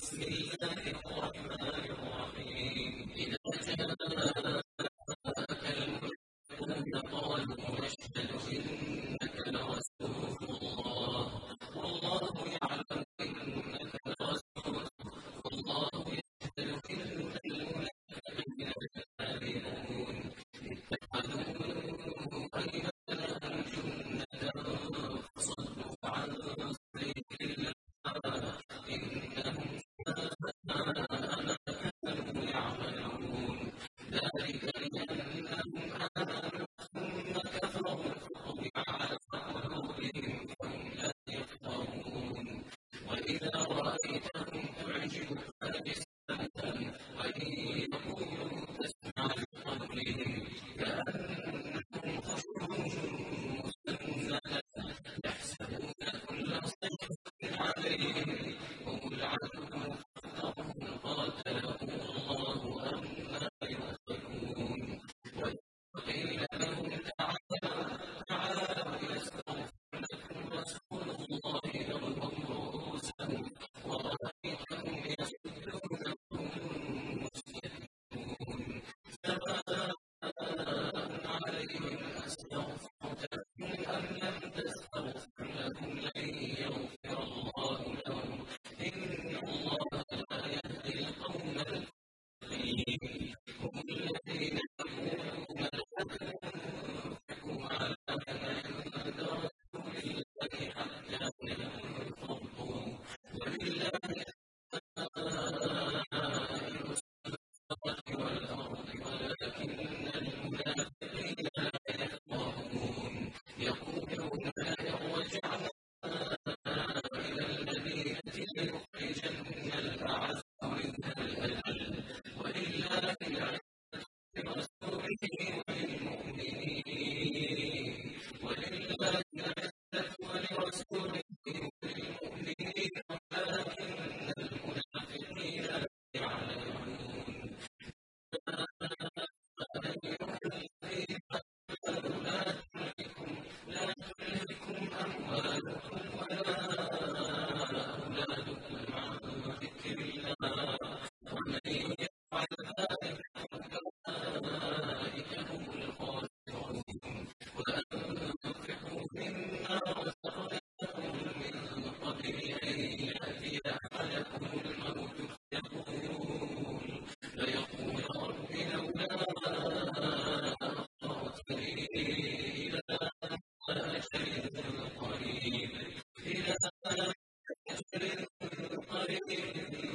بسم الله الرحمن الرحيم إذا جاءك المنافقون قالوا نشهد إنك لرسول الله والله يعلم إنك لرسوله والله يشهد إن المنافقين لكاذبون اتخذوا أيمانهم جنة فصدوا عن سبيل الله إنهم ساء ما كانوا يعملون ذلك بأنهم آمنوا ثم كفروا فطبع على قلوبهم فهم لا يفقهون وإذا رأيتهم تعجبك أجسامهم وإن يقولوا تسمع لقولهم كأنهم خشب مسندة يحسبون كل صيحة عليهم هم العدو فاحذرهم قاتلهم الله أنا يؤفكون وقيل لهم تعالوا يستغفر لكم رسول الله يرفع رؤوسهم ورأيتهم يصدون وهم مستكبرون سواء عليهم أستغفرت لهم أم لم تستغفر لهم لن يغفر الله لهم إن الله لا يهدي القوم الفاسقين هم الذين يقولون لا تنفقوا على من عند رسول الله حتى ينفضوا ولله خزائن السماوات والأرض ولكن المنافقين لا يفقهون يقولون لئن رجعنا إلى المدينة ليخرجن الأعز منها الأذل ولله العزة ولرسوله وللمؤمنين ولله العزة ولرسوله وللمؤمنين ولكن المنافقين لا يعلمون أيها الذين آمنوا لا تلهكم أموالكم ولا أولادكم عن ذكر الله ومن يفعل ذلك فأولئك هم الخاسرون وأنفقوا مما رزقناكم من قبل أن يأتي أحدكم الموت فيقول رب لولا أخرتني إلى أجل قريب